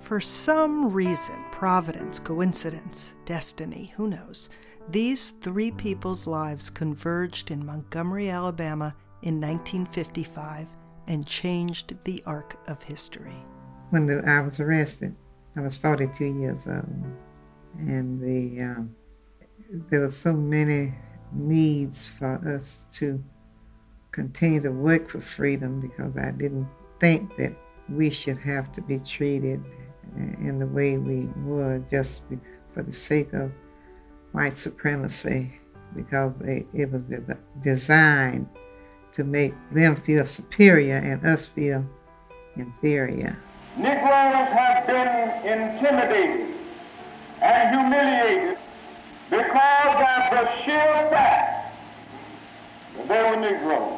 For some reason, providence, coincidence, destiny, who knows, these three people's lives converged in Montgomery, Alabama in 1955 and changed the arc of history. When I was arrested, I was 42 years old, and there were so many needs for us to continue to work for freedom, because I didn't think that we should have to be treated in the way we were just for the sake of white supremacy, because it was designed to make them feel superior and us feel inferior. Negroes have been intimidated and humiliated because of the sheer fact that they were Negroes.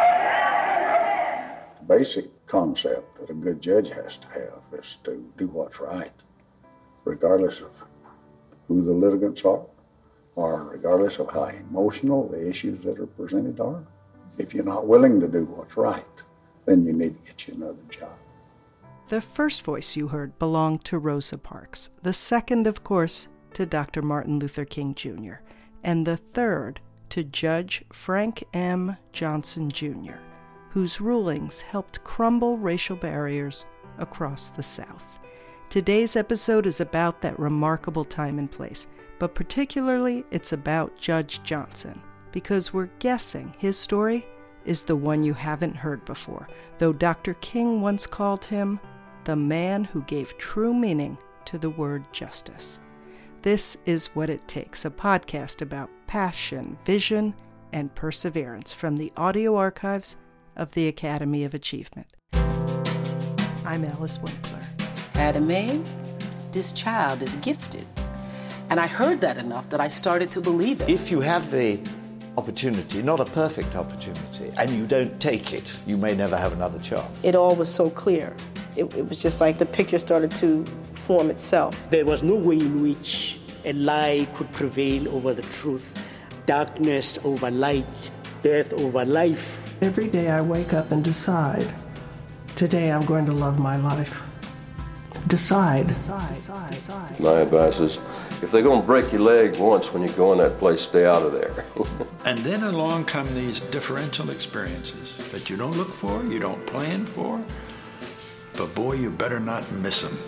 The basic concept that a good judge has to have is to do what's right, regardless of who the litigants are, or regardless of how emotional the issues that are presented are. If you're not willing to do what's right, then you need to get you another job. The first voice you heard belonged to Rosa Parks, the second, of course, to Dr. Martin Luther King Jr., and the third to Judge Frank M. Johnson Jr., whose rulings helped crumble racial barriers across the South. Today's episode is about that remarkable time and place, but particularly it's about Judge Johnson, because we're guessing his story is the one you haven't heard before, though Dr. King once called him the man who gave true meaning to the word justice. This is What It Takes, a podcast about passion, vision, and perseverance from the audio archives of the Academy of Achievement. I'm Alice Winkler. Adame, this child is gifted. And I heard that enough that I started to believe it. If you have the opportunity, not a perfect opportunity, and you don't take it, you may never have another chance. It all was so clear. It was just like the picture started to form itself. There was no way in which a lie could prevail over the truth, darkness over light, death over life. Every day I wake up and decide, today I'm going to love my life. Decide. My advice is, if they're going to break your leg once when you go in that place, stay out of there. And then along come these differential experiences that you don't look for, you don't plan for, but boy, you better not miss them.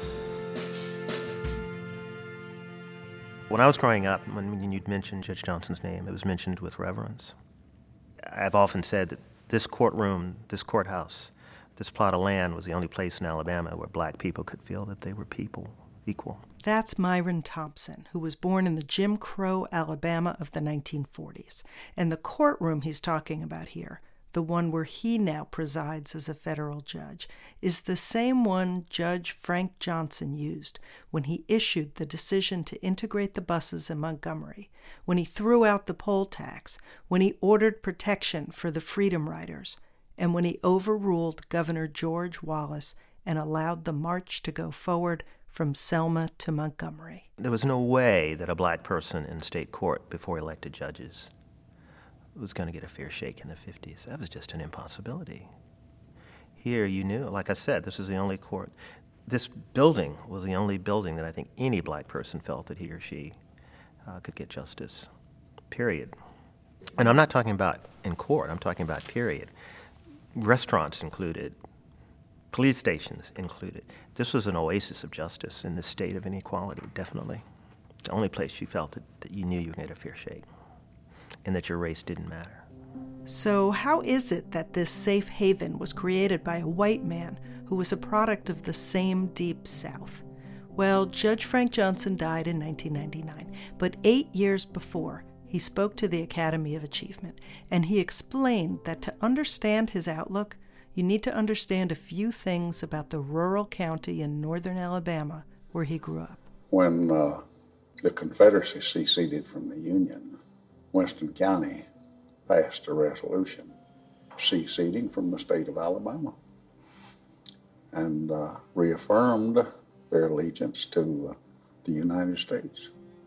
When I was growing up, when you'd mention Judge Johnson's name, it was mentioned with reverence. I've often said that this courtroom, this courthouse, this plot of land was the only place in Alabama where black people could feel that they were people, equal. That's Myron Thompson, who was born in the Jim Crow Alabama of the 1940s. And the courtroom he's talking about here, the one where he now presides as a federal judge, is the same one Judge Frank Johnson used when he issued the decision to integrate the buses in Montgomery, when he threw out the poll tax, when he ordered protection for the Freedom Riders, and when he overruled Governor George Wallace and allowed the march to go forward from Selma to Montgomery. There was no way that a black person in state court before elected judges was going to get a fair shake in the 50s. That was just an impossibility. Here you knew, like I said, this was the only court. This building was the only building that I think any black person felt that he or she could get justice, period. And I'm not talking about in court, I'm talking about period. Restaurants included, police stations included. This was an oasis of justice in this state of inequality, definitely. The only place you felt that you knew you were going to get a fair shake and that your race didn't matter. So how is it that this safe haven was created by a white man who was a product of the same Deep South? Well, Judge Frank Johnson died in 1999, but 8 years before, he spoke to the Academy of Achievement, and he explained that to understand his outlook, you need to understand a few things about the rural county in northern Alabama where he grew up. When the Confederacy seceded from the Union, Winston County passed a resolution seceding from the state of Alabama and reaffirmed their allegiance to the United States.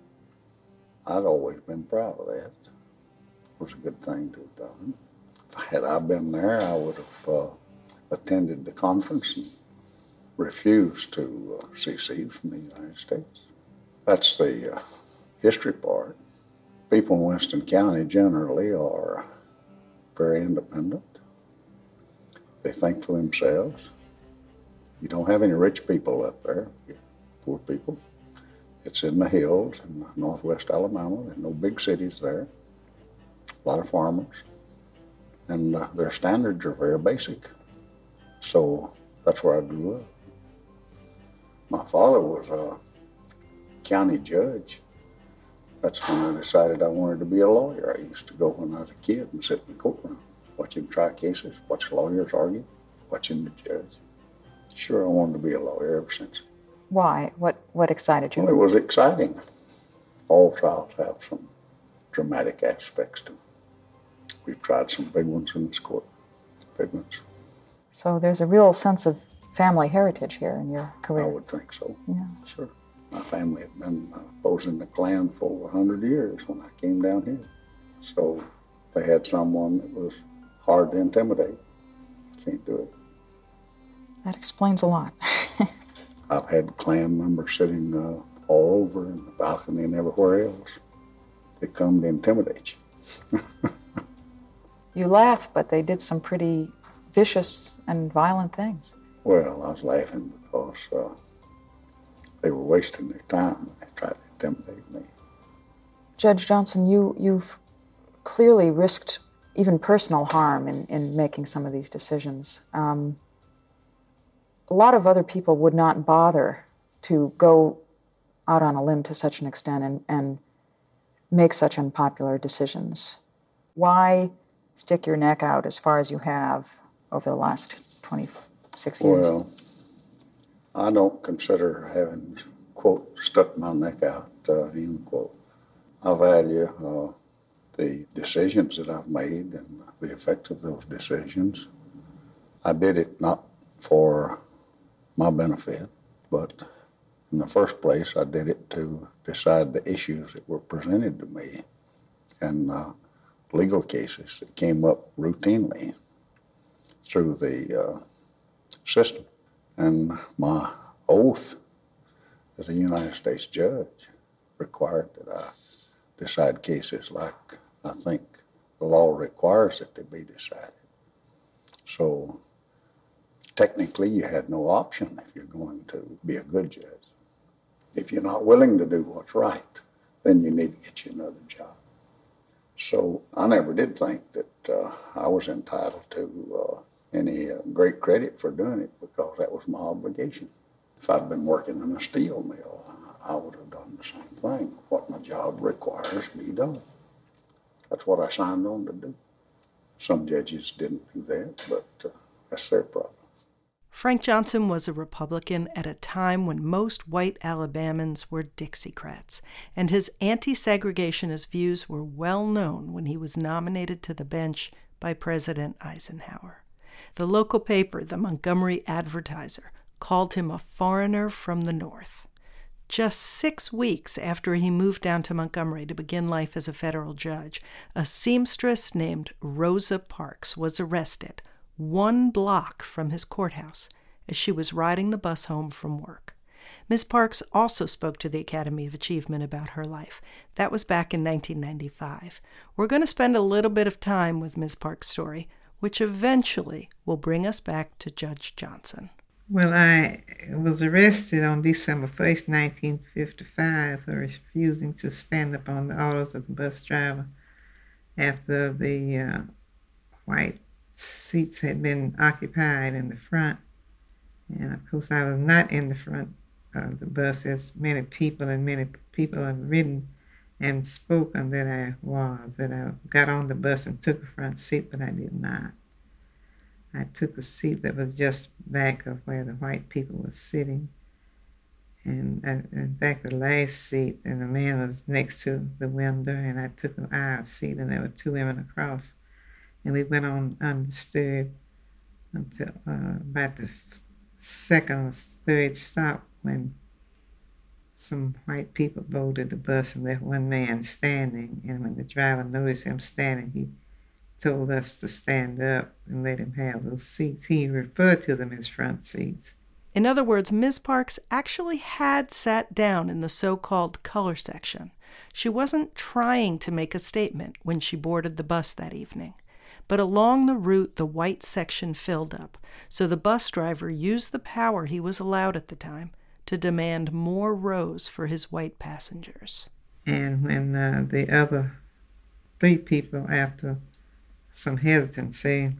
I'd always been proud of that. It was a good thing to have done. Had I been there, I would have attended the conference and refused to secede from the United States. That's the history part. People in Winston County generally are very independent. They think for themselves. You don't have any rich people up there, poor people. It's in the hills in northwest Alabama. There's no big cities there. A lot of farmers. And their standards are very basic. So that's where I grew up. My father was a county judge. That's when I decided I wanted to be a lawyer. I used to go when I was a kid and sit in the courtroom, watch him try cases, watch lawyers argue, watching the judge. Sure, I wanted to be a lawyer ever since. Why? What excited you? Well, it was exciting. All trials have some dramatic aspects to them. We've tried some big ones in this court, big ones. So there's a real sense of family heritage here in your career. I would think so. Yeah. Sure. My family had been opposing the Klan for over 100 years when I came down here. So they had someone that was hard to intimidate. Can't do it. That explains a lot. I've had Klan members sitting all over in the balcony and everywhere else. They come to intimidate you. You laugh, but they did some pretty vicious and violent things. Well, I was laughing because they were wasting their time when they tried to intimidate me. Judge Johnson, you've clearly risked even personal harm in making some of these decisions. A lot of other people would not bother to go out on a limb to such an extent and make such unpopular decisions. Why stick your neck out as far as you have over the last 26 years? Well, I don't consider having, quote, stuck my neck out, end quote. I value the decisions that I've made and the effect of those decisions. I did it not for my benefit, but in the first place, I did it to decide the issues that were presented to me and legal cases that came up routinely through the system. And my oath as a United States judge required that I decide cases like I think the law requires that they be decided. So technically, you had no option if you're going to be a good judge. If you're not willing to do what's right, then you need to get you another job. So I never did think that I was entitled to any great credit for doing it because that was my obligation. If I'd been working in a steel mill, I would have done the same thing. What my job requires be done. That's what I signed on to do. Some judges didn't do that, but that's their problem. Frank Johnson was a Republican at a time when most white Alabamans were Dixiecrats, and his anti-segregationist views were well known when he was nominated to the bench by President Eisenhower. The local paper, the Montgomery Advertiser, called him a foreigner from the North. Just 6 weeks after he moved down to Montgomery to begin life as a federal judge, a seamstress named Rosa Parks was arrested 1 block from his courthouse as she was riding the bus home from work. Ms. Parks also spoke to the Academy of Achievement about her life. That was back in 1995. We're going to spend a little bit of time with Ms. Parks' story, which eventually will bring us back to Judge Johnson. Well, I was arrested on December 1st, 1955 for refusing to stand up on the orders of the bus driver after the white seats had been occupied in the front. And of course, I was not in the front of the bus as many people have ridden and spoken that I got on the bus and took a front seat, but I did not. I took a seat that was just back of where the white people were sitting. And in fact, the last seat, and the man was next to the window, and I took an aisle seat, and there were 2 women across. And we went on undisturbed until about the second or third stop when some white people boarded the bus and left one man standing. And when the driver noticed him standing, he told us to stand up and let him have those seats. He referred to them as front seats. In other words, Ms. Parks actually had sat down in the so-called color section. She wasn't trying to make a statement when she boarded the bus that evening. But along the route, the white section filled up, so the bus driver used the power he was allowed at the time to demand more rows for his white passengers. And when the other 3 people, after some hesitancy,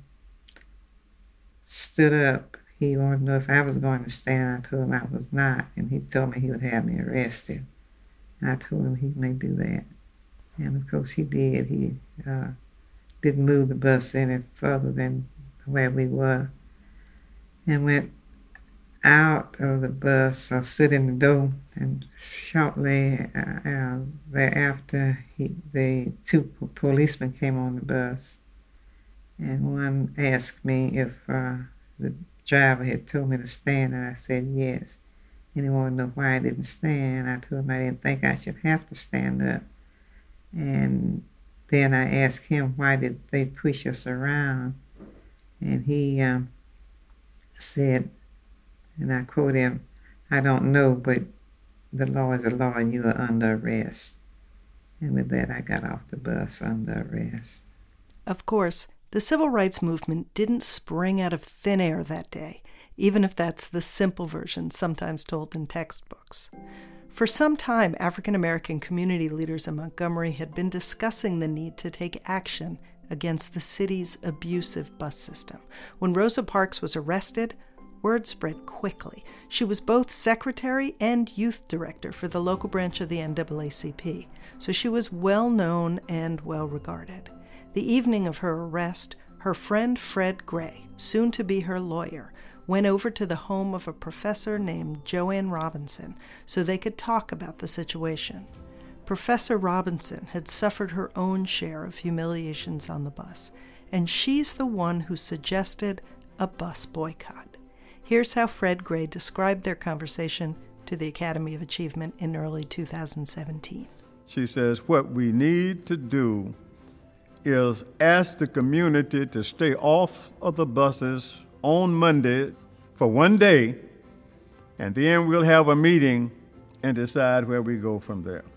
stood up, he wanted to know if I was going to stand. I told him I was not, and he told me he would have me arrested. And I told him he may do that. And of course he did. He didn't move the bus any further than where we were, and went out of the bus. I stood in the door, and shortly thereafter, the 2 policemen came on the bus, and one asked me if the driver had told me to stand, and I said yes. And he wanted to know why I didn't stand. I told him I didn't think I should have to stand up. And then I asked him, why did they push us around? And he said, and I quote him, "I don't know, but the law is the law and you are under arrest." And with that, I got off the bus under arrest. Of course, the civil rights movement didn't spring out of thin air that day, even if that's the simple version sometimes told in textbooks. For some time, African American community leaders in Montgomery had been discussing the need to take action against the city's abusive bus system. When Rosa Parks was arrested, word spread quickly. She was both secretary and youth director for the local branch of the NAACP, so she was well known and well regarded. The evening of her arrest, her friend Fred Gray, soon to be her lawyer, went over to the home of a professor named Joanne Robinson so they could talk about the situation. Professor Robinson had suffered her own share of humiliations on the bus, and she's the one who suggested a bus boycott. Here's how Fred Gray described their conversation to the Academy of Achievement in early 2017. She says, what we need to do is ask the community to stay off of the buses on Monday for one day, and then we'll have a meeting and decide where we go from there.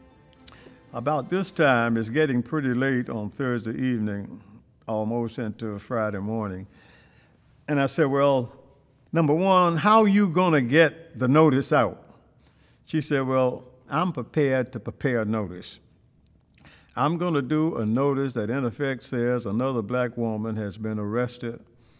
About this time, it's getting pretty late on Thursday evening, almost into Friday morning. And I said, well, number one, how are you going to get the notice out? She said, well, I'm prepared to prepare a notice. I'm going to do a notice that in effect says another black woman has been arrested.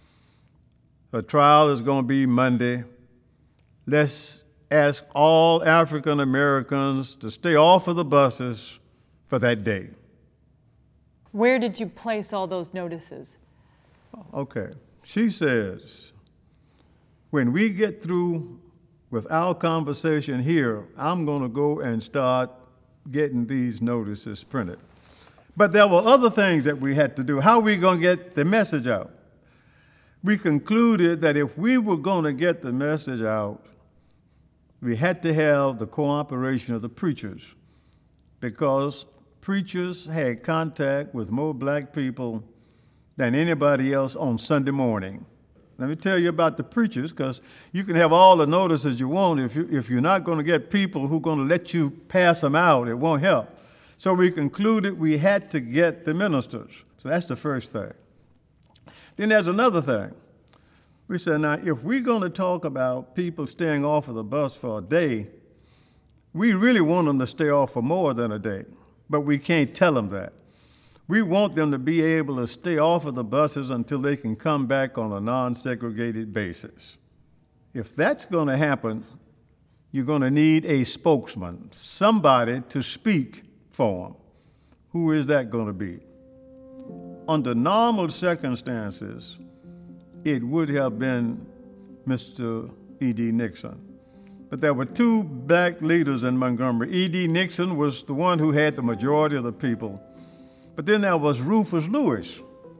Her trial is going to be Monday. Let's ask all African Americans to stay off of the buses for that day. Where did you place all those notices? Okay. She says, when we get through with our conversation here, I'm going to go and start getting these notices printed. But there were other things that we had to do. How are we going to get the message out? We concluded that if we were going to get the message out, we had to have the cooperation of the preachers, because preachers had contact with more black people than anybody else on Sunday morning. Let me tell you about the preachers, because you can have all the notices you want. If you're not going to get people who are going to let you pass them out, it won't help. So we concluded we had to get the ministers. So that's the first thing. Then there's another thing. We said, now, if we're going to talk about people staying off of the bus for a day, we really want them to stay off for more than a day, but we can't tell them that. We want them to be able to stay off of the buses until they can come back on a non-segregated basis. If that's going to happen, you're going to need a spokesman, somebody to speak for them. Who is that going to be? Under normal circumstances, it would have been Mr. E.D. Nixon. But there were 2 black leaders in Montgomery. E.D. Nixon was the one who had the majority of the people. But then there was Rufus Lewis.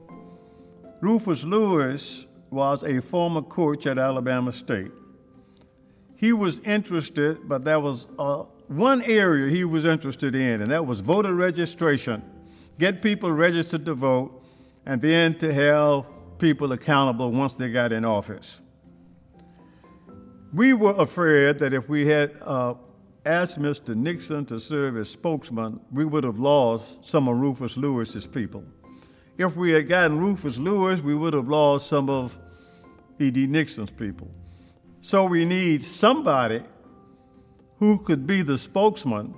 Rufus Lewis was a former coach at Alabama State. He was interested, but there was one area he was interested in, and that was voter registration. Get people registered to vote, and then to have people accountable once they got in office. We were afraid that if we had asked Mr. Nixon to serve as spokesman, we would have lost some of Rufus Lewis's people. If we had gotten Rufus Lewis, we would have lost some of E.D. Nixon's people. So we need somebody who could be the spokesman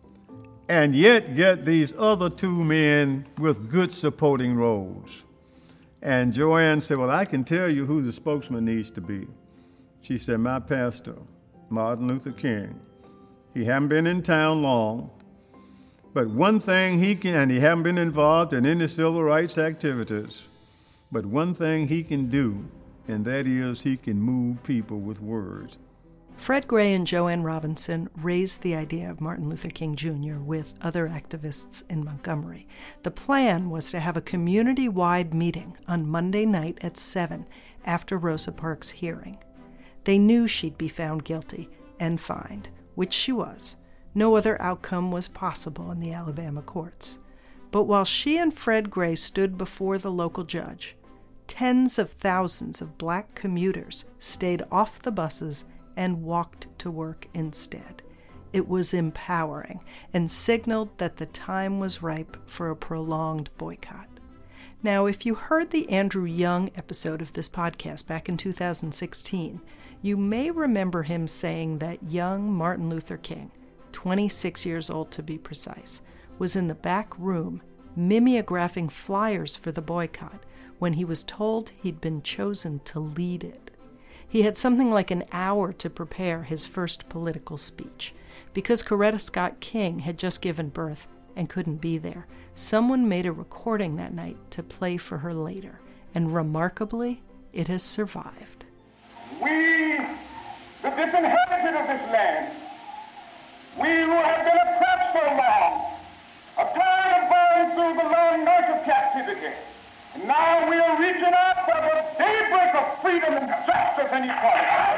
and yet get these other two men with good supporting roles. And Joanne said, well, I can tell you who the spokesman needs to be. She said, my pastor, Martin Luther King. He hadn't been in town long, but one thing he can, and he hadn't been involved in any civil rights activities, but one thing he can do, and that is he can move people with words. Fred Gray and Joanne Robinson raised the idea of Martin Luther King Jr. with other activists in Montgomery. The plan was to have a community-wide meeting on Monday night at 7 after Rosa Parks' hearing. They knew she'd be found guilty and fined, which she was. No other outcome was possible in the Alabama courts. But while she and Fred Gray stood before the local judge, tens of thousands of black commuters stayed off the buses and walked to work instead. It was empowering and signaled that the time was ripe for a prolonged boycott. Now, if you heard the Andrew Young episode of this podcast back in 2016, you may remember him saying that young Martin Luther King, 26 years old to be precise, was in the back room mimeographing flyers for the boycott when he was told he'd been chosen to lead it. He had something like an hour to prepare his first political speech. Because Coretta Scott King had just given birth and couldn't be there, someone made a recording that night to play for her later, and remarkably, it has survived. We, the disinherited of this land, we who have been oppressed so long, are tired of going through the long night of captivity. And now we are reaching out for the daybreak of freedom and justice and equality.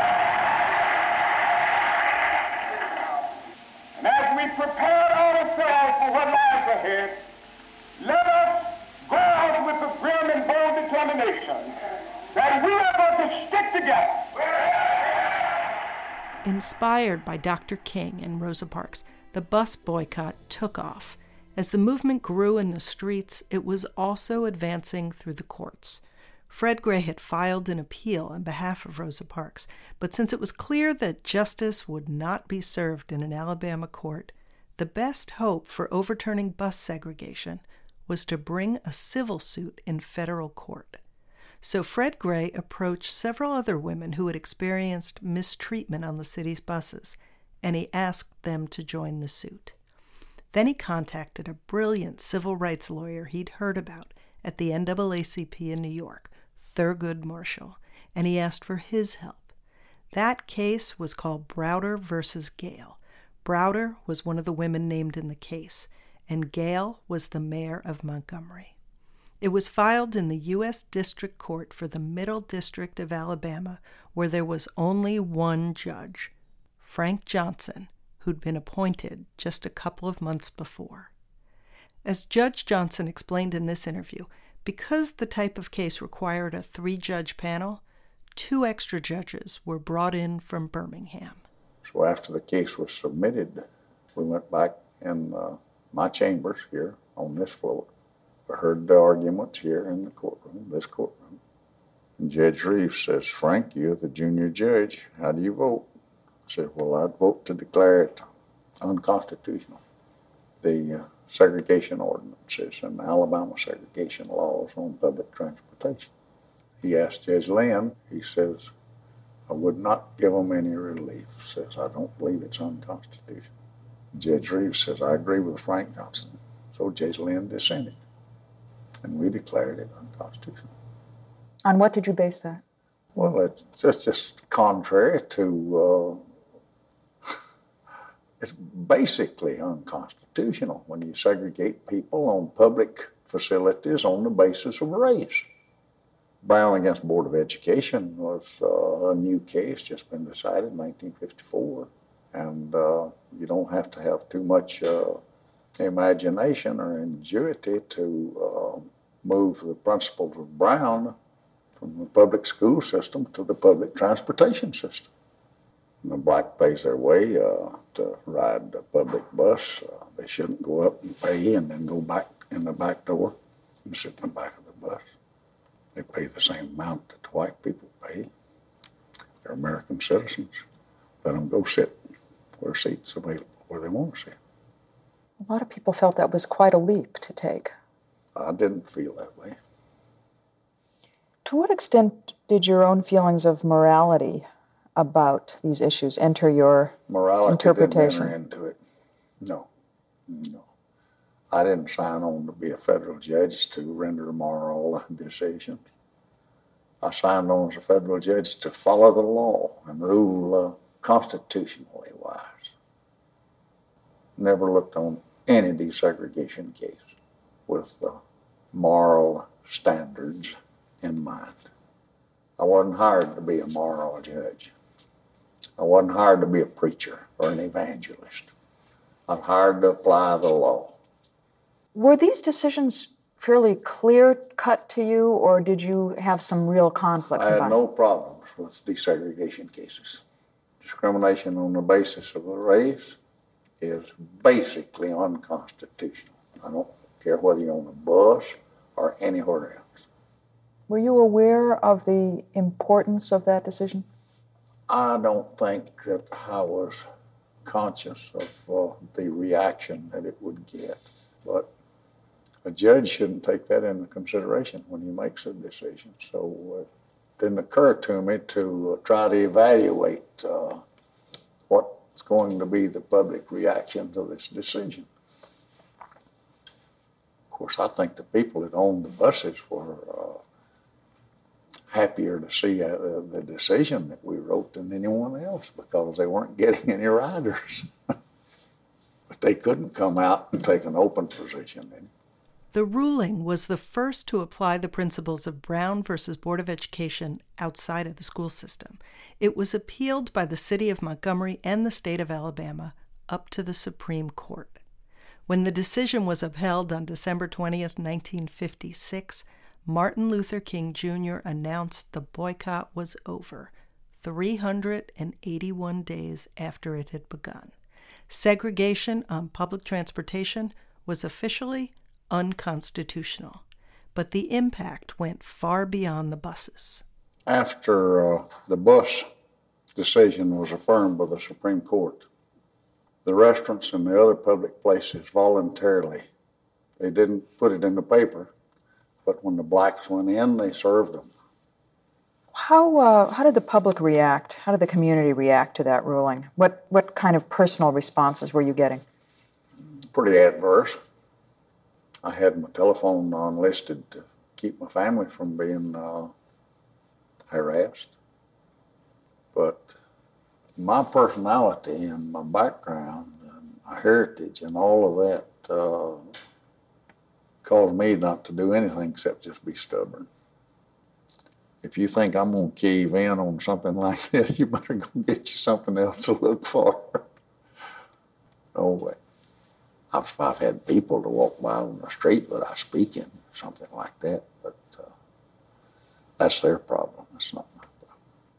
And as we prepare ourselves for what lies ahead, let us go out with the grim and bold determination that we are going to stick together. Inspired by Dr. King and Rosa Parks, the bus boycott took off. As the movement grew in the streets, it was also advancing through the courts. Fred Gray had filed an appeal on behalf of Rosa Parks, but since it was clear that justice would not be served in an Alabama court, the best hope for overturning bus segregation was to bring a civil suit in federal court. So Fred Gray approached several other women who had experienced mistreatment on the city's buses, and he asked them to join the suit. Then he contacted a brilliant civil rights lawyer he'd heard about at the NAACP in New York, Thurgood Marshall, and he asked for his help. That case was called Browder versus Gale. Browder was one of the women named in the case, and Gale was the mayor of Montgomery. It was filed in the U.S. District Court for the Middle District of Alabama, where there was only one judge, Frank Johnson, who'd been appointed just a couple of months before. As Judge Johnson explained in this interview, because the type of case required a 3-judge panel, 2 extra judges were brought in from Birmingham. So after the case was submitted, we went back in my chambers here on this floor. We heard the arguments here in the courtroom, this courtroom. And Judge Reeves says, Frank, you're the junior judge. How do you vote? I said, well, I'd vote to declare it unconstitutional. The segregation ordinances and Alabama segregation laws on public transportation. He asked Judge Lynn, he says, I would not give them any relief. Says, I don't believe it's unconstitutional. Judge Reeves says, I agree with Frank Johnson. So Judge Lynn dissented, and we declared it unconstitutional. On what did you base that? Well, it's just contrary to, it's basically unconstitutional when you segregate people on public facilities on the basis of race. Brown against Board of Education was a new case, just been decided in 1954. And you don't have to have too much imagination or ingenuity to move the principles of Brown from the public school system to the public transportation system. And the black pays their way to ride the public bus. They shouldn't go up and pay and then go back in the back door and sit in the back of the bus. They pay the same amount that the white people pay. They're American citizens. Let them go sit where seats available, where they want to sit. A lot of people felt that was quite a leap to take. I didn't feel that way. To what extent did your own feelings of morality about these issues enter your interpretation? Didn't enter into it. No. I didn't sign on to be a federal judge to render moral decisions. I signed on as a federal judge to follow the law and rule constitutionally wise. Never looked on any desegregation case with moral standards in mind. I wasn't hired to be a moral judge. I wasn't hired to be a preacher or an evangelist. I was hired to apply the law. Were these decisions fairly clear-cut to you, or did you have some real conflicts about it? I had no problems with desegregation cases. Discrimination on the basis of a race is basically unconstitutional. I don't care whether you're on a bus or anywhere else. Were you aware of the importance of that decision? I don't think that I was conscious of the reaction that it would get, but a judge shouldn't take that into consideration when he makes a decision. So it didn't occur to me to try to evaluate what's going to be the public reaction to this decision. Of course, I think the people that owned the buses were happier to see the decision that we wrote than anyone else because they weren't getting any riders. But they couldn't come out and take an open position in it. The ruling was the first to apply the principles of Brown versus Board of Education outside of the school system. It was appealed by the city of Montgomery and the state of Alabama up to the Supreme Court. When the decision was upheld on December 20th, 1956, Martin Luther King Jr. announced the boycott was over, 381 days after it had begun. Segregation on public transportation was officially unconstitutional, but the impact went far beyond the buses. After the bus decision was affirmed by the Supreme Court, the restaurants and the other public places voluntarily, they didn't put it in the paper, but when the blacks went in, they served them. How did the public react? How did the community react to that ruling? What kind of personal responses were you getting? Pretty adverse. I had my telephone unlisted to keep my family from being harassed. But my personality and my background and my heritage and all of that caused me not to do anything except just be stubborn. If you think I'm going to cave in on something like this, you better go get you something else to look for. No way. I've had people to walk by on the street without speaking, something like that, but that's their problem. That's not my problem.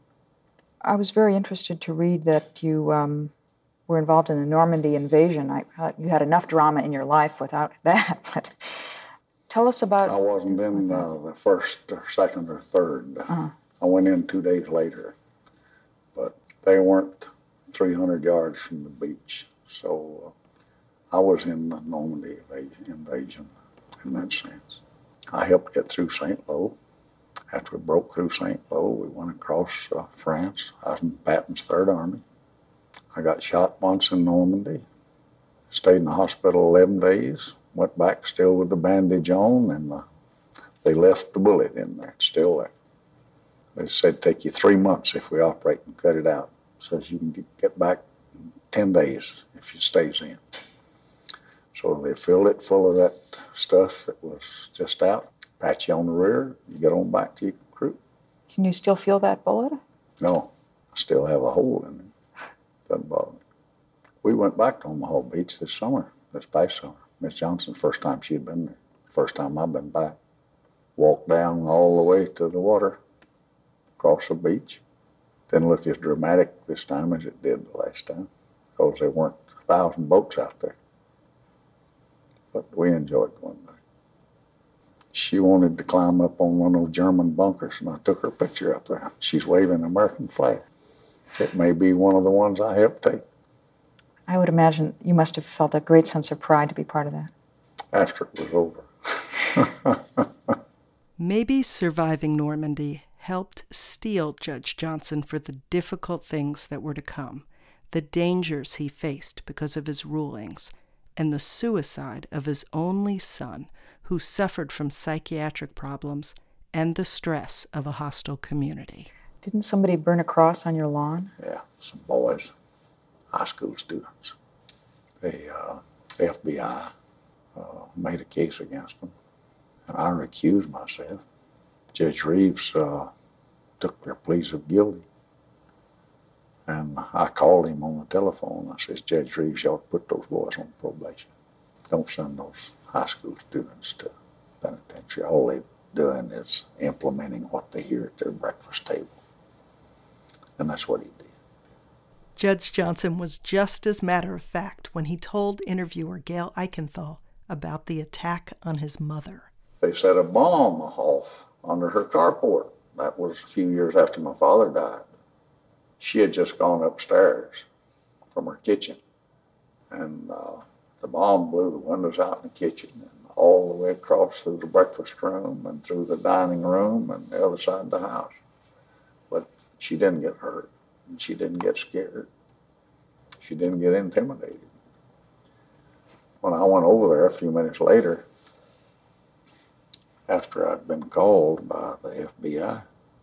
I was very interested to read that you were involved in the Normandy invasion. You had enough drama in your life without that. But tell us about... I wasn't in the first or second or third. I went in 2 days later, but they weren't 300 yards from the beach, so... I was in the Normandy invasion in that sense. I helped get through St. Lo. After we broke through St. Lo, we went across France. I was in Patton's Third Army. I got shot once in Normandy. Stayed in the hospital 11 days. Went back still with the bandage on, and they left the bullet in there. It's still there. They said it'd take you 3 months if we operate and cut it out. Says you can get back in 10 days if it stays in. So they filled it full of that stuff that was just out, pat you on the rear, you get on back to your crew. Can you still feel that bullet? No, I still have a hole in it. Doesn't bother me. We went back to Omaha Beach this past summer. Miss Johnson, first time she had been there. First time I've been back. Walked down all the way to the water, across the beach. Didn't look as dramatic this time as it did the last time, because there weren't 1,000 boats out there. But we enjoyed going back. She wanted to climb up on one of those German bunkers, and I took her picture up there. She's waving an American flag. It may be one of the ones I helped take. I would imagine you must have felt a great sense of pride to be part of that. After it was over. Maybe surviving Normandy helped steel Judge Johnson for the difficult things that were to come, the dangers he faced because of his rulings, and the suicide of his only son, who suffered from psychiatric problems and the stress of a hostile community. Didn't somebody burn a cross on your lawn? Yeah, some boys, high school students. The FBI made a case against them, and I recused myself. Judge Reeves took their pleas of guilty, and I called him on the telephone. I says, Judge Reeves, you ought to put those boys on probation. Don't send those high school students to penitentiary. All they're doing is implementing what they hear at their breakfast table. And that's what he did. Judge Johnson was just as matter-of-fact when he told interviewer Gail Eichenthal about the attack on his mother. They set a bomb off under her carport. That was a few years after my father died. She had just gone upstairs from her kitchen, and the bomb blew the windows out in the kitchen and all the way across through the breakfast room and through the dining room and the other side of the house. But she didn't get hurt, and she didn't get scared. She didn't get intimidated. When I went over there a few minutes later, after I'd been called by the FBI,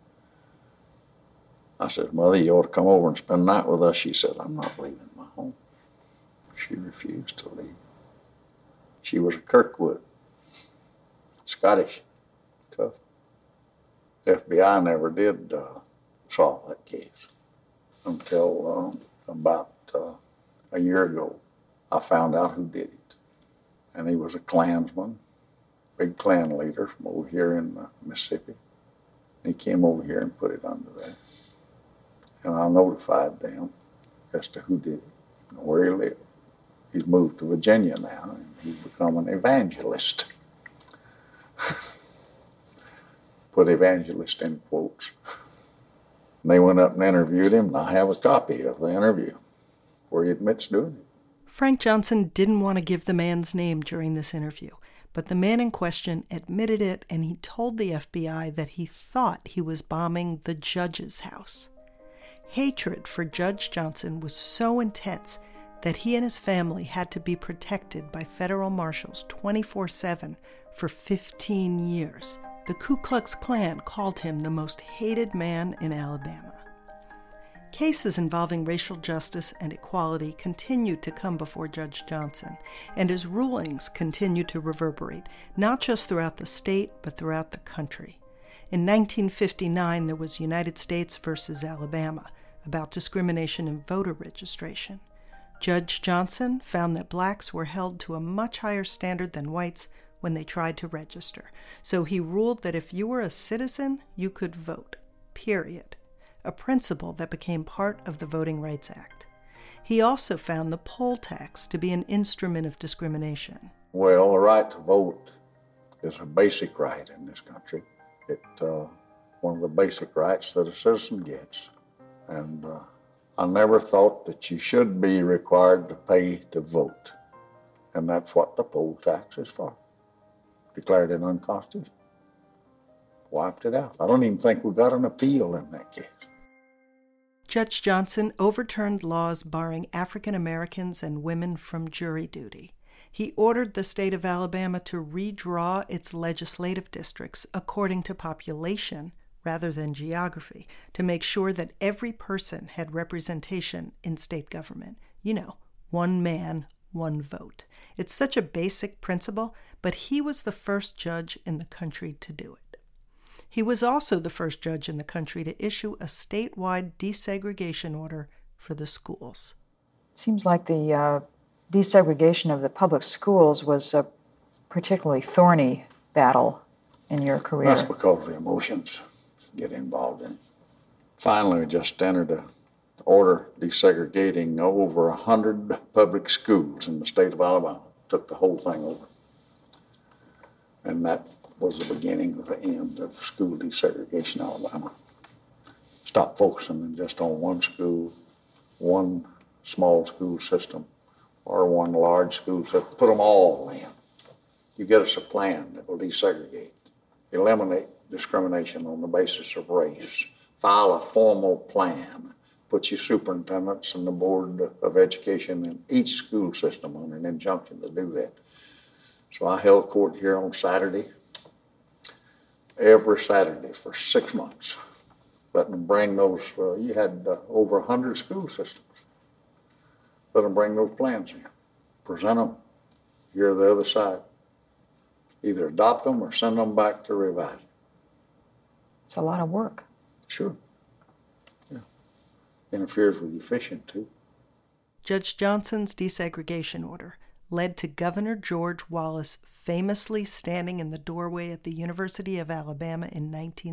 I said, Mother, you ought to come over and spend the night with us. She said, I'm not leaving my home. She refused to leave. She was a Kirkwood, Scottish, tough. The FBI never did solve that case until about a year ago. I found out who did it. And he was a Klansman, big Klan leader from over here in Mississippi. He came over here and put it under there. And I notified them as to who did it and where he lived. He's moved to Virginia now, and he's become an evangelist. Put evangelist in quotes. And they went up and interviewed him, and I have a copy of the interview where he admits doing it. Frank Johnson didn't want to give the man's name during this interview, but the man in question admitted it, and he told the FBI that he thought he was bombing the judge's house. Hatred for Judge Johnson was so intense that he and his family had to be protected by federal marshals 24/7 for 15 years. The Ku Klux Klan called him the most hated man in Alabama. Cases involving racial justice and equality continued to come before Judge Johnson, and his rulings continued to reverberate, not just throughout the state, but throughout the country. In 1959, there was United States versus Alabama about discrimination in voter registration. Judge Johnson found that blacks were held to a much higher standard than whites when they tried to register, so he ruled that if you were a citizen, you could vote, period, a principle that became part of the Voting Rights Act. He also found the poll tax to be an instrument of discrimination. Well, the right to vote is a basic right in this country. It's one of the basic rights that a citizen gets. And I never thought that you should be required to pay to vote. And that's what the poll tax is for. Declared it unconstitutional. Wiped it out. I don't even think we got an appeal in that case. Judge Johnson overturned laws barring African Americans and women from jury duty. He ordered the state of Alabama to redraw its legislative districts according to population rather than geography, to make sure that every person had representation in state government. You know, one man, one vote. It's such a basic principle, but he was the first judge in the country to do it. He was also the first judge in the country to issue a statewide desegregation order for the schools. It seems like the desegregation of the public schools was a particularly thorny battle in your career. That's because the emotions get involved in it. Finally, we just entered an order desegregating over 100 public schools in the state of Alabama. Took the whole thing over. And that was the beginning of the end of school desegregation in Alabama. Stopped focusing just on one school, one small school system, or one large school system. Put them all in. You get us a plan that will desegregate, eliminate discrimination on the basis of race, file a formal plan, put your superintendents and the Board of Education in each school system under an injunction to do that. So I held court here on Saturday, every Saturday for 6 months, letting them bring those, you had over 100 school systems. Let them bring those plans in, present them, hear the other side. Either adopt them or send them back to revise. It's a lot of work. Sure. Yeah. Interferes with your fishing, too. Judge Johnson's desegregation order led to Governor George Wallace famously standing in the doorway at the University of Alabama in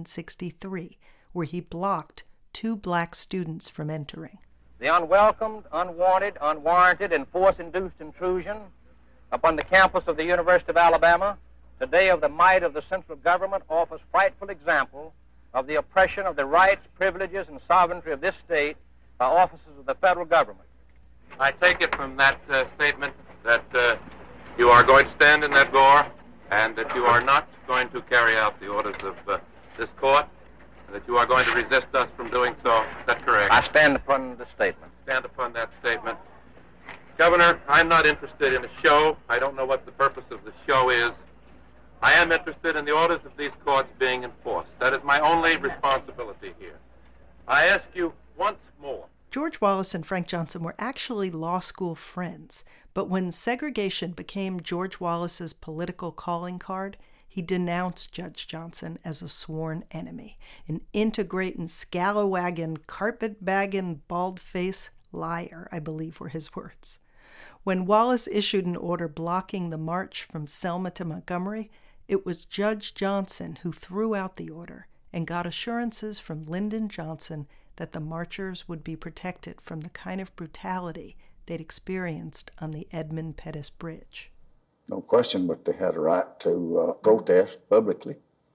1963, where he blocked 2 black students from entering. The unwelcomed, unwanted, unwarranted, and force-induced intrusion upon the campus of the University of Alabama today of the might of the central government offers frightful example of the oppression of the rights, privileges, and sovereignty of this state by officers of the federal government. I take it from that statement that you are going to stand in that door and that you are not going to carry out the orders of this court, and that you are going to resist us from doing so. Is that correct? I stand upon the statement. Stand upon that statement. Governor, I'm not interested in a show. I don't know what the purpose of the show is. I am interested in the orders of these courts being enforced. That is my only responsibility here. I ask you once more. George Wallace and Frank Johnson were actually law school friends, but when segregation became George Wallace's political calling card, he denounced Judge Johnson as a sworn enemy, an integrating, scalawagging, carpetbagging, bald-faced liar, I believe were his words. When Wallace issued an order blocking the march from Selma to Montgomery, it was Judge Johnson who threw out the order and got assurances from Lyndon Johnson that the marchers would be protected from the kind of brutality they'd experienced on the Edmund Pettus Bridge. No question, but they had a right to protest publicly,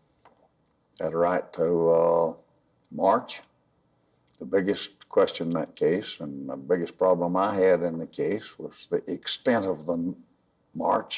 had a right to march. The biggest question in that case, and the biggest problem I had in the case, was the extent of the march,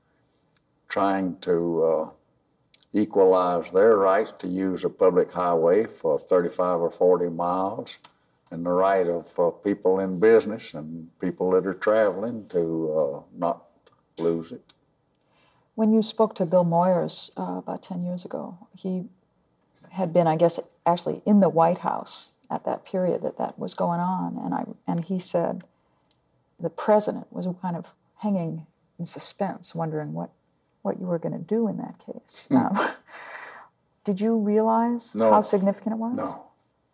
trying to equalize their rights to use a public highway for 35 or 40 miles, and the right of people in business and people that are traveling to not lose it. When you spoke to Bill Moyers about 10 years ago, he had been, I guess, actually in the White House at that period that was going on, and he said the president was kind of hanging in suspense, wondering what you were going to do in that case. Did you realize how significant it was? No.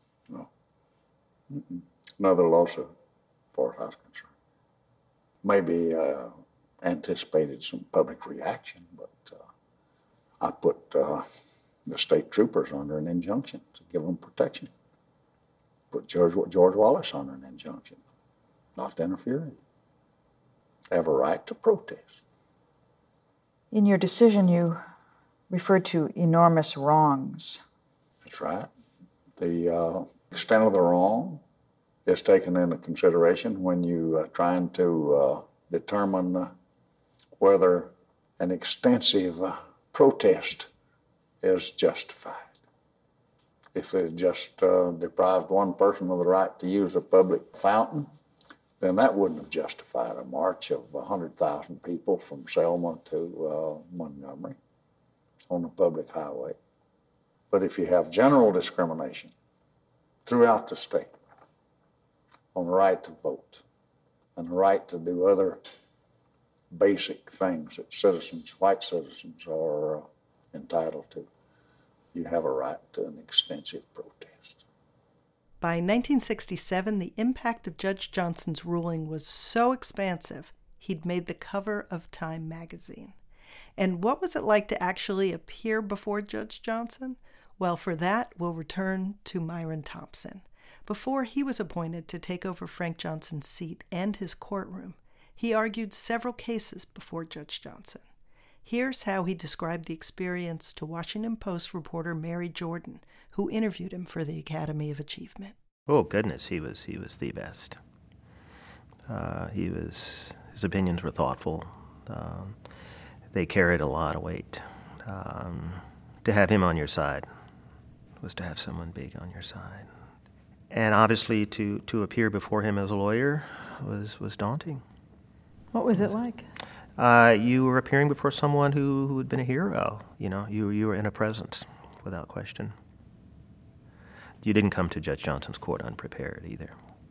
Another lawsuit, as far as I was concerned. Maybe anticipated some public reaction, but I put the state troopers under an injunction to give them protection. Put George Wallace under an injunction, not to interfere. They have a right to protest. In your decision, you referred to enormous wrongs. That's right. The extent of the wrong is taken into consideration when you are trying to determine whether an extensive protest is justified. If it just deprived one person of the right to use a public fountain, then that wouldn't have justified a march of 100,000 people from Selma to Montgomery on a public highway. But if you have general discrimination throughout the state on the right to vote and the right to do other basic things that citizens, white citizens, are entitled to, you have a right to an extensive protest. By 1967, the impact of Judge Johnson's ruling was so expansive, he'd made the cover of Time magazine. And what was it like to actually appear before Judge Johnson? Well, for that, we'll return to Myron Thompson. Before he was appointed to take over Frank Johnson's seat and his courtroom, he argued several cases before Judge Johnson. Here's how he described the experience to Washington Post reporter Mary Jordan, who interviewed him for the Academy of Achievement. Oh, goodness, he was the best. His opinions were thoughtful. They carried a lot of weight. To have him on your side was to have someone big on your side. And obviously to appear before him as a lawyer was daunting. What was it like? You were appearing before someone who had been a hero. You know, you were in a presence, without question. You didn't come to Judge Johnson's court unprepared either.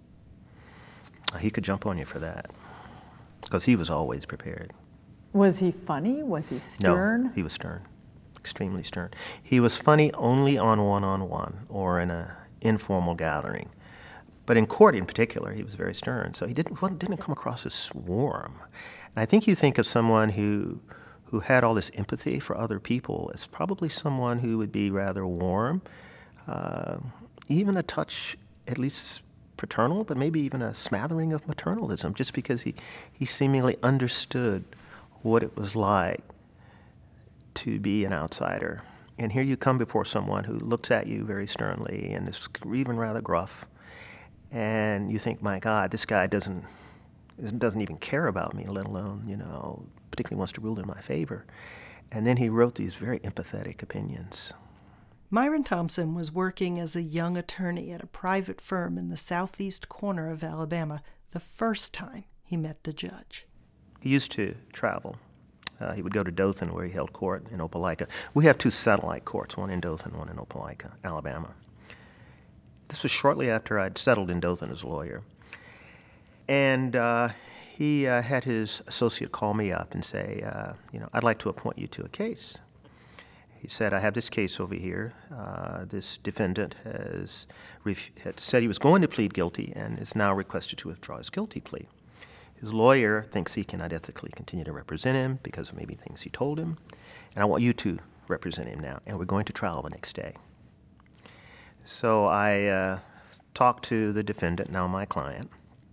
He could jump on you for that, because he was always prepared. Was he funny? Was he stern? No, he was stern, extremely stern. He was funny only on one-on-one or in an informal gathering. But in court in particular, he was very stern, so he didn't come across as warm. And I think you think of someone who had all this empathy for other people as probably someone who would be rather warm, even a touch, at least paternal, but maybe even a smattering of maternalism, just because he seemingly understood what it was like to be an outsider. And here you come before someone who looks at you very sternly and is even rather gruff, and you think, my God, this guy doesn't even care about me, let alone, particularly wants to rule in my favor. And then he wrote these very empathetic opinions. Myron Thompson was working as a young attorney at a private firm in the southeast corner of Alabama the first time he met the judge. He used to travel. He would go to Dothan, where he held court in Opelika. We have 2 satellite courts, one in Dothan, one in Opelika, Alabama. This was shortly after I'd settled in Dothan as a lawyer. And he had his associate call me up and say, I'd like to appoint you to a case. He said, I have this case over here. This defendant had said he was going to plead guilty and is now requested to withdraw his guilty plea. His lawyer thinks he cannot ethically continue to represent him because of maybe things he told him, and I want you to represent him now, and we're going to trial the next day. So I talked to the defendant, now my client,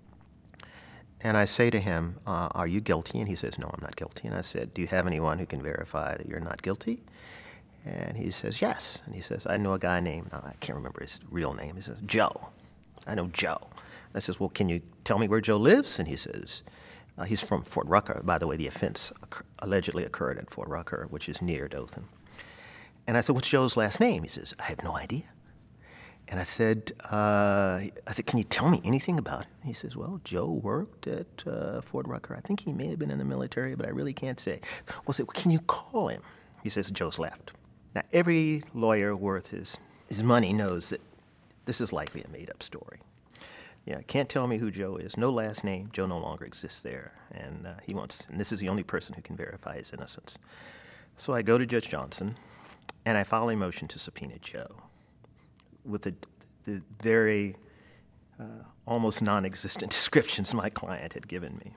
and I say to him, are you guilty? And he says, no, I'm not guilty. And I said, do you have anyone who can verify that you're not guilty? And he says, yes. And he says, I know a guy named, I can't remember his real name. He says, Joe. I know Joe. And I says, well, can you tell me where Joe lives? And he says, he's from Fort Rucker. By the way, the offense allegedly occurred at Fort Rucker, which is near Dothan. And I said, what's Joe's last name? He says, I have no idea. And I said, can you tell me anything about it? He says, well, Joe worked at Fort Rucker. I think he may have been in the military, but I really can't say. Well, I said, well, can you call him? He says, Joe's left. Now, every lawyer worth his money knows that this is likely a made-up story. Can't tell me who Joe is. No last name. Joe no longer exists there. And and this is the only person who can verify his innocence. So I go to Judge Johnson, and I file a motion to subpoena Joe with the very almost non-existent descriptions my client had given me.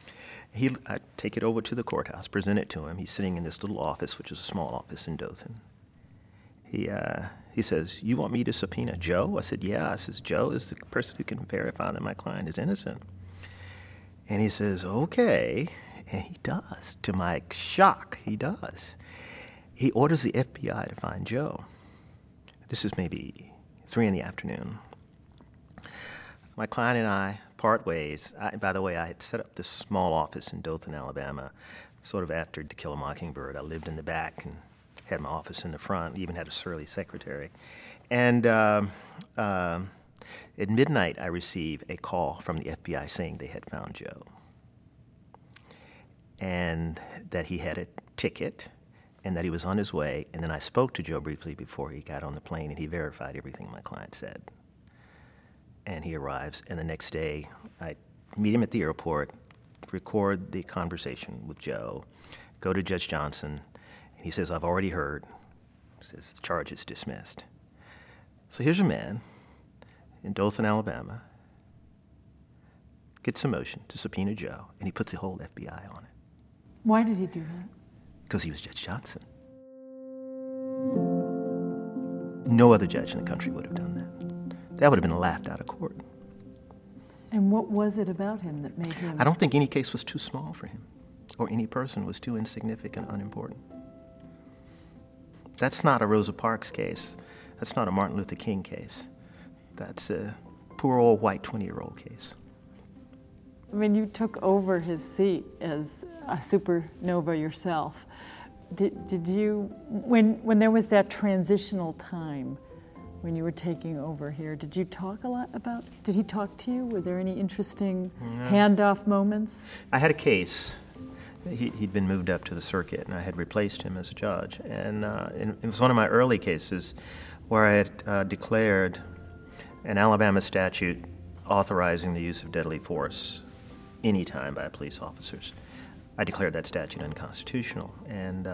I take it over to the courthouse, present it to him. He's sitting in this little office, which is a small office in Dothan. He says, you want me to subpoena Joe? I said, yeah. I says, Joe is the person who can verify that my client is innocent. And he says, okay. And he does. To my shock, he does. He orders the FBI to find Joe. This is maybe 3 p.m. My client and I part ways. By the way, I had set up this small office in Dothan, Alabama, sort of after To Kill a Mockingbird. I lived in the back and had my office in the front, even had a surly secretary. And at midnight, I received a call from the FBI saying they had found Joe and that he had a ticket and that he was on his way. And then I spoke to Joe briefly before he got on the plane, and he verified everything my client said. And he arrives, and the next day, I meet him at the airport, record the conversation with Joe, go to Judge Johnson, and he says, I've already heard. He says, the charge is dismissed. So here's a man in Dothan, Alabama, gets a motion to subpoena Joe, and he puts the whole FBI on it. Why did he do that? Because he was Judge Johnson. No other judge in the country would have done that. That would have been laughed out of court. And what was it about him that made him... I don't think any case was too small for him, or any person was too insignificant, unimportant. That's not a Rosa Parks case. That's not a Martin Luther King case. That's a poor old white 20-year-old case. I mean, you took over his seat as a supernova yourself. Did you, when there was that transitional time, when you were taking over here, did you talk a lot about, did he talk to you? Were there any interesting handoff moments? I had a case. He'd been moved up to the circuit, and I had replaced him as a judge. And it was one of my early cases where I had declared an Alabama statute authorizing the use of deadly force anytime by police officers. I declared that statute unconstitutional, and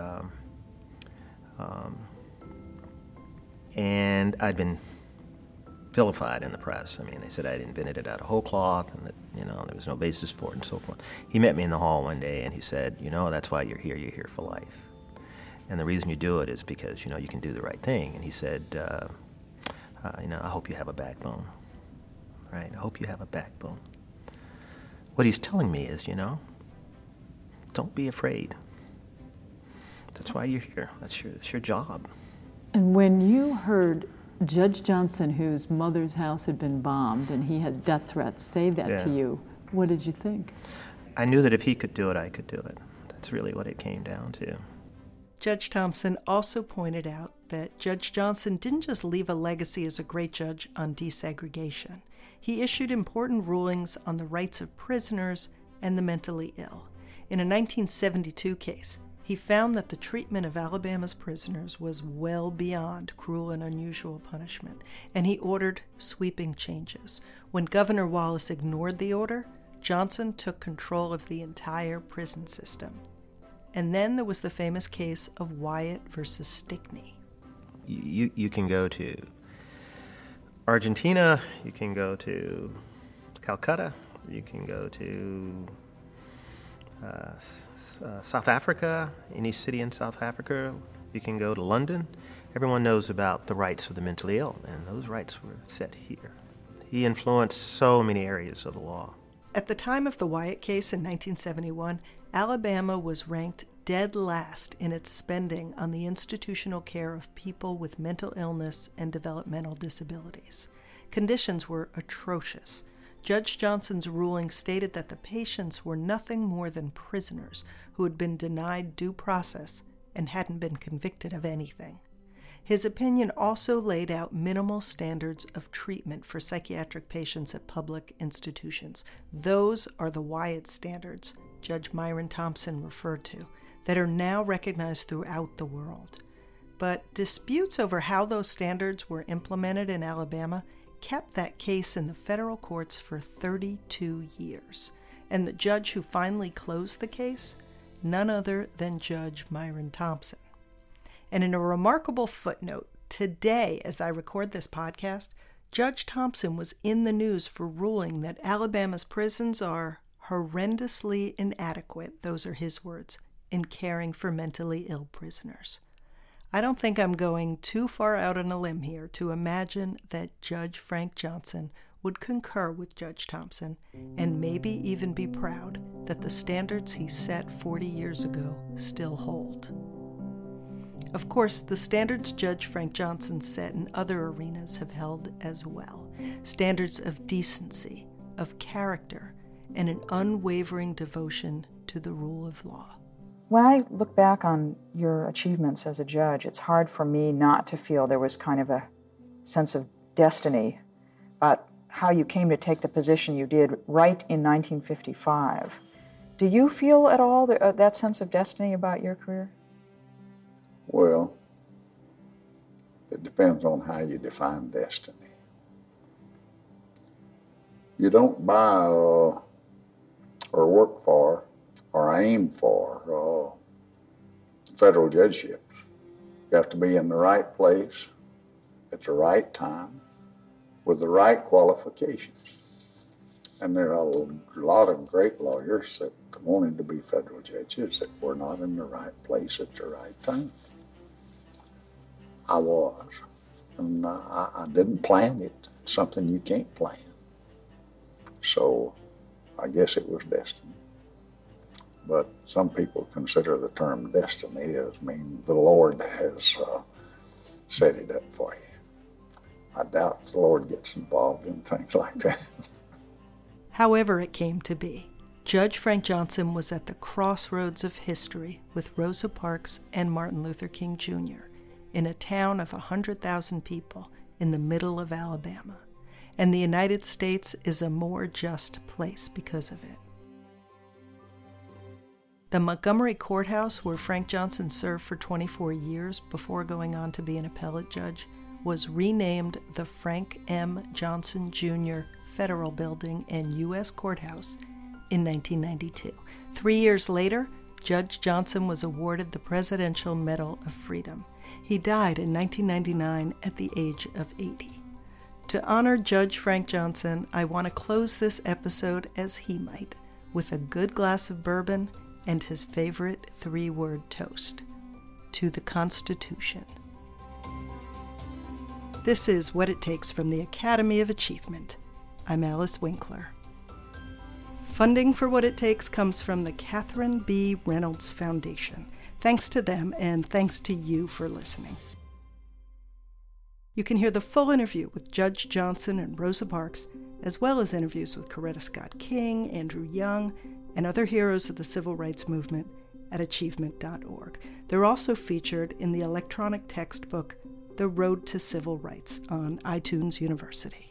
I'd been vilified in the press. I mean, they said I'd invented it out of whole cloth, and that, you know, there was no basis for it, and so forth. He met me in the hall one day, and he said, you know, that's why you're here for life. And the reason you do it is because, you know, you can do the right thing. And he said, you know, I hope you have a backbone, right? I hope you have a backbone. What he's telling me is, you know, don't be afraid. That's why you're here. That's your job. And when you heard Judge Johnson, whose mother's house had been bombed, and he had death threats, say that to you, what did you think? I knew that if he could do it, I could do it. That's really what it came down to. Judge Thompson also pointed out that Judge Johnson didn't just leave a legacy as a great judge on desegregation. He issued important rulings on the rights of prisoners and the mentally ill. In a 1972 case, he found that the treatment of Alabama's prisoners was well beyond cruel and unusual punishment, and he ordered sweeping changes. When Governor Wallace ignored the order, Johnson took control of the entire prison system. And then there was the famous case of Wyatt versus Stickney. You can go to Argentina, you can go to Calcutta, you can go to South Africa, any city in South Africa, you can go to London. Everyone knows about the rights of the mentally ill, and those rights were set here. He influenced so many areas of the law. At the time of the Wyatt case in 1971, Alabama was ranked dead last in its spending on the institutional care of people with mental illness and developmental disabilities. Conditions were atrocious. Judge Johnson's ruling stated that the patients were nothing more than prisoners who had been denied due process and hadn't been convicted of anything. His opinion also laid out minimal standards of treatment for psychiatric patients at public institutions. Those are the Wyatt standards Judge Myron Thompson referred to, that are now recognized throughout the world. But disputes over how those standards were implemented in Alabama kept that case in the federal courts for 32 years. And the judge who finally closed the case, none other than Judge Myron Thompson. And in a remarkable footnote, today, as I record this podcast, Judge Thompson was in the news for ruling that Alabama's prisons are horrendously inadequate, those are his words, in caring for mentally ill prisoners. I don't think I'm going too far out on a limb here to imagine that Judge Frank Johnson would concur with Judge Thompson and maybe even be proud that the standards he set 40 years ago still hold. Of course, the standards Judge Frank Johnson set in other arenas have held as well. Standards of decency, of character, and an unwavering devotion to the rule of law. When I look back on your achievements as a judge, it's hard for me not to feel there was kind of a sense of destiny about how you came to take the position you did right in 1955. Do you feel at all that sense of destiny about your career? Well, it depends on how you define destiny. You don't buy or work for or aim for federal judgeships. You have to be in the right place at the right time with the right qualifications. And there are a lot of great lawyers that wanted to be federal judges that were not in the right place at the right time. I was. And I didn't plan it. It's something you can't plan. So I guess it was destiny. But some people consider the term destiny as mean the Lord has set it up for you. I doubt the Lord gets involved in things like that. However it came to be, Judge Frank Johnson was at the crossroads of history with Rosa Parks and Martin Luther King Jr. in a town of 100,000 people in the middle of Alabama. And the United States is a more just place because of it. The Montgomery Courthouse, where Frank Johnson served for 24 years before going on to be an appellate judge, was renamed the Frank M. Johnson Jr. Federal Building and U.S. Courthouse in 1992. 3 years later, Judge Johnson was awarded the Presidential Medal of Freedom. He died in 1999 at the age of 80. To honor Judge Frank Johnson, I want to close this episode as he might, with a good glass of bourbon and his favorite 3-word toast: to the Constitution. This is What It Takes from the Academy of Achievement. I'm Alice Winkler. Funding for What It Takes comes from the Catherine B. Reynolds Foundation. Thanks to them, and thanks to you for listening. You can hear the full interview with Judge Johnson and Rosa Parks, as well as interviews with Coretta Scott King, Andrew Young, and other heroes of the civil rights movement at achievement.org. They're also featured in the electronic textbook, The Road to Civil Rights, on iTunes University.